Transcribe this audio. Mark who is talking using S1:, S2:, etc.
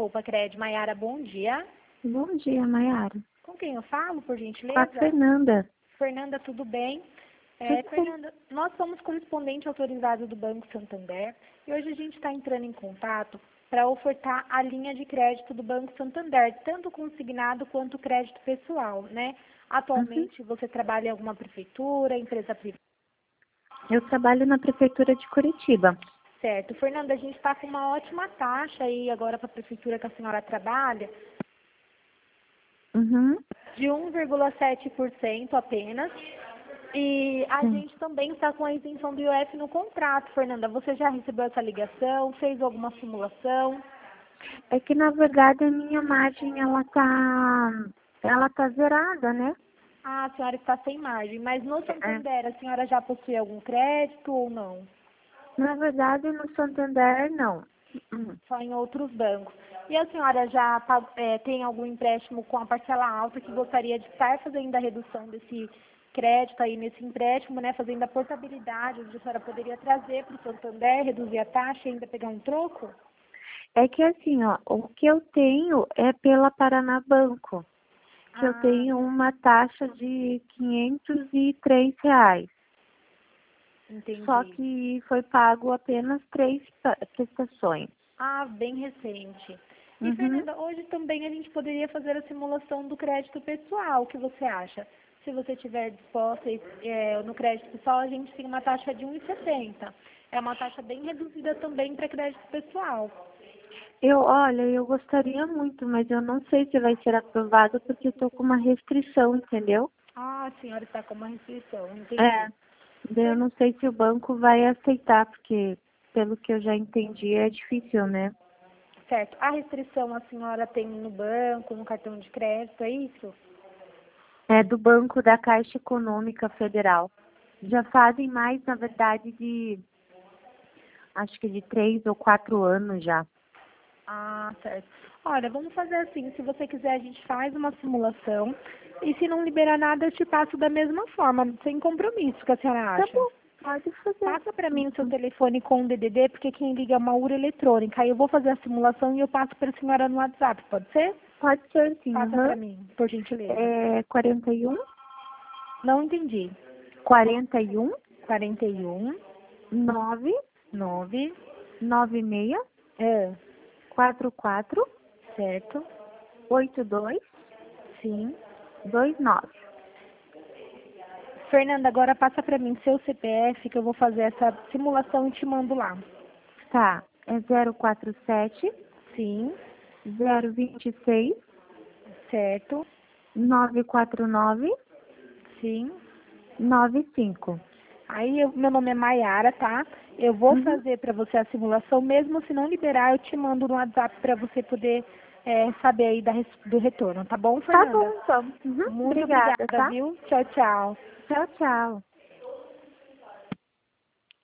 S1: Poupa Cred. Maiara, bom dia.
S2: Bom dia, Maiara.
S1: Com quem eu falo, por gentileza?
S2: Com a Fernanda.
S1: Fernanda, tudo bem?
S2: Tudo bem.
S1: Fernanda, nós somos correspondente autorizado do Banco Santander e hoje a gente está entrando em contato para ofertar a linha de crédito do Banco Santander, tanto consignado quanto crédito pessoal, né? Atualmente você trabalha em alguma prefeitura, empresa privada?
S2: Eu trabalho na Prefeitura de Curitiba.
S1: Certo. Fernanda, a gente está com uma ótima taxa aí agora para a prefeitura que a senhora trabalha,
S2: Uhum.
S1: de 1,7% apenas. E a
S2: Sim.
S1: gente também está com a isenção do IOF no contrato, Fernanda. Você já recebeu essa ligação? Fez alguma simulação?
S2: É que, na verdade, a minha margem, ela tá zerada, né?
S1: Ah, a senhora está sem margem. Mas no
S2: É.
S1: Santander, a senhora já possui algum crédito ou não?
S2: Na verdade, no Santander, não.
S1: Só em outros bancos. E a senhora já tem algum empréstimo com a parcela alta que gostaria de estar fazendo a redução desse crédito aí nesse empréstimo, né? Fazendo a portabilidade, onde a senhora poderia trazer para o Santander, reduzir a taxa e ainda pegar um troco?
S2: É que assim, ó, o que eu tenho é pela Paraná Banco, que eu
S1: Ah,
S2: tenho uma taxa de R$ 503. Só
S1: entendi.
S2: que foi pago apenas 3 prestações.
S1: Ah, bem recente. E,
S2: Uhum.
S1: Fernanda, hoje também a gente poderia fazer a simulação do crédito pessoal. O que você acha? Se você estiver disposta, no crédito pessoal, a gente tem uma taxa de 1,70. É uma taxa bem reduzida também para crédito pessoal.
S2: Olha, eu gostaria muito, mas eu não sei se vai ser aprovado porque estou com uma restrição, entendeu?
S1: Ah, a senhora está com uma restrição,
S2: É.
S1: entendi.
S2: Daí eu não sei se o banco vai aceitar, porque pelo que eu já entendi é difícil, né?
S1: Certo. A restrição a senhora tem no banco, no cartão de crédito, é isso?
S2: É do Banco da Caixa Econômica Federal. Já fazem mais, na verdade, acho que de 3 ou 4 anos já.
S1: Ah, certo. Olha, vamos fazer assim, se você quiser a gente faz uma simulação e se não liberar nada eu te passo da mesma forma, sem compromisso, o que a senhora
S2: Tá
S1: acha?
S2: bom, pode fazer.
S1: Passa para mim o seu telefone com o DDD, porque quem liga é uma URA eletrônica. Aí eu vou fazer a simulação e eu passo para a senhora no WhatsApp, pode ser?
S2: Pode ser sim,
S1: Passa para
S2: aham.
S1: mim, por gentileza.
S2: É 41,
S1: Não entendi.
S2: 41,
S1: 41,
S2: 9,
S1: 9,
S2: 96,
S1: é,
S2: 44,
S1: certo,
S2: 82,
S1: sim.
S2: 29.
S1: Fernanda, agora passa para mim seu CPF, que eu vou fazer essa simulação e te mando lá.
S2: Tá, é 047,
S1: Sim,
S2: 026,
S1: certo,
S2: 949,
S1: sim.
S2: 95.
S1: Aí, meu nome é Maiara, tá? Eu vou
S2: Uhum.
S1: fazer para você a simulação, mesmo se não liberar, eu te mando no WhatsApp para você poder saber aí do retorno, tá bom,
S2: Tá bom,
S1: Fernanda?
S2: então. Uhum.
S1: Muito
S2: Obrigada,
S1: obrigada,
S2: tá?
S1: viu? Tchau, tchau.
S2: Tchau, tchau.